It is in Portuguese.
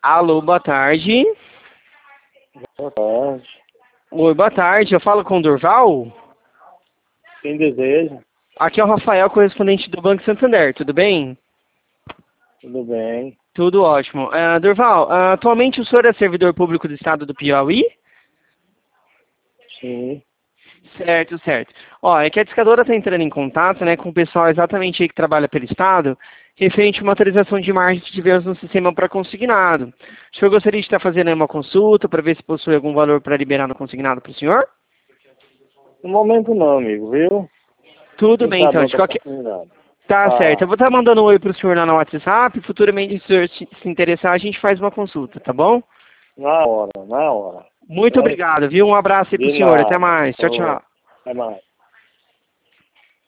Alô, boa tarde. Boa tarde. Oi, boa tarde. Eu falo com o Durval? Quem deseja? Aqui é o Rafael, correspondente do Banco Santander. Tudo bem? Tudo bem. Tudo ótimo. Durval, atualmente o senhor é servidor público do estado do Piauí? Sim. Certo, certo. Ó, é que a discadora está entrando em contato, né, com o pessoal exatamente aí que trabalha pelo Estado, referente a uma autorização de margem que tivemos no sistema para consignado. O senhor gostaria de estar fazendo aí uma consulta para ver se possui algum valor para liberar no consignado para o senhor? No momento não, amigo, viu? Tudo Quem bem, sabe então. De outra qualquer... oportunidade. Tá certo. Eu Tá. vou estar mandando um oi para o senhor lá no WhatsApp. Futuramente, se o senhor se interessar, a gente faz uma consulta, tá bom? Na hora, na hora. Muito Certo? obrigado, viu? Um abraço aí para o De senhor. Até nada. mais. Tchau, Ô, tchau. até mais.